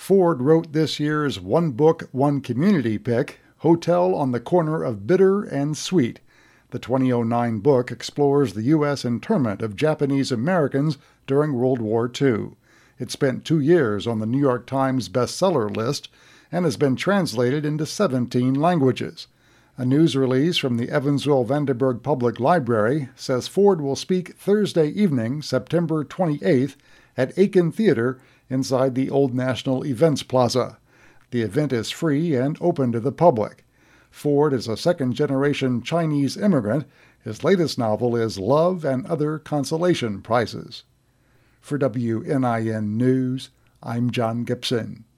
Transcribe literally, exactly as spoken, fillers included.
Ford wrote this year's One Book, One Community pick, Hotel on the Corner of Bitter and Sweet. The twenty oh nine book explores the U S internment of Japanese Americans during World War Two. It spent two years on the New York Times bestseller list and has been translated into seventeen languages. A news release from the Evansville-Vanderburgh Public Library says Ford will speak Thursday evening, September twenty-eighth, at Aiken Theater inside the Old National Events Plaza. The event is free and open to the public. Ford is a second-generation Chinese immigrant. His latest novel is Love and Other Consolation Prizes. For W N I N News, I'm John Gibson.